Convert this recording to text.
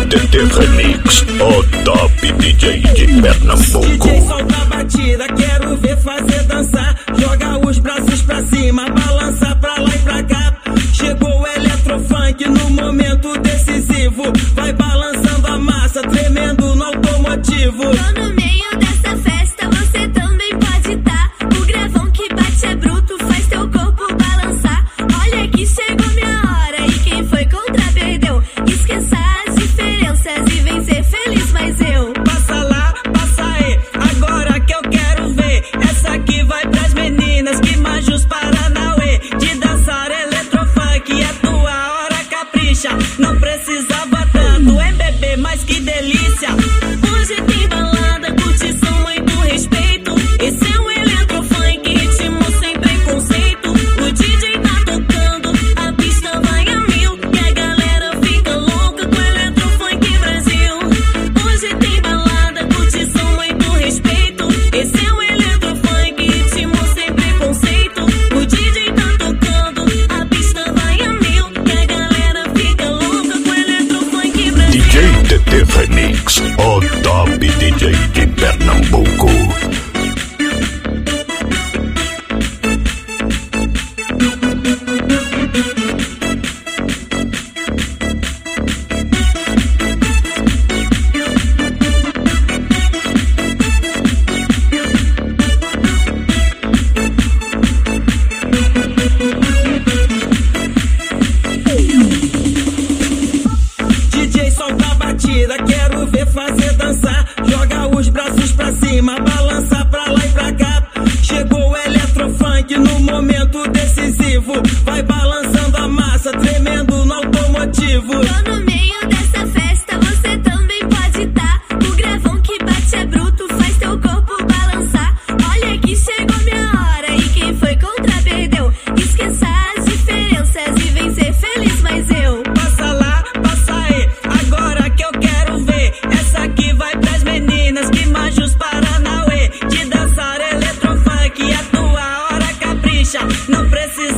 TT Remix, o top DJ de Pernambuco. DJ solta a batida, quero ver fazer dançar. Joga os braços pra cima, balança pra lá e pra cá. Chegou o eletrofunk no momento decisivo. Vai balançando a massa, tremendo no automotivo. Tô no meio dessa festa, você também pode tá. O gravão que bate é bruto, faz teu corpo balançar. Olha que chegou minha hora e quem foi contra perdeu. Esqueça as diferenças e vem ser feliz, mas eu. Passa lá, passa aí, agora que eu quero ver. Essa aqui vai pras meninas que manjam os Paranauê. De dançar eletrofunk, é tua hora, capricha. Não precisava tanto, é bebê, mas que delícia. Hoje tem balada, curtição, muito respeito. Esse é um eletrofunk, ritmo sem preconceito. O DJ tá tocando, a pista vai a mil. E a galera fica louca com eletrofunk Brasil. Hoje tem balada, curtição, muito respeito. Esse é um eletrofunk, ritmo sem preconceito. O DJ tá tocando, a pista vai a mil. E a galera fica louca com eletrofunk Brasil. DJ TT Remix, o top DJ de Pernambuco. DJ solta a batida, quero ver fazer dançar. Joga os braços pra cima, balança pra lá e pra cá. Chegou o eletrofunk no momento decisivo. Vai balançando a massa, tremendo no automotivo. Tô no meio dessa festa, você também pode tá. O gravão que bate é bruto, faz teu corpo balançar. Olha que chegou minha hora e quem foi contra perdeu. Esqueça as diferenças e vem ser feliz, mas eu. Passa lá, passa aí, agora que eu quero ver. Essa aqui vai pras meninas que manjam os Paranauê. De dançar eletrofunk, é tua hora, capricha. Não precisa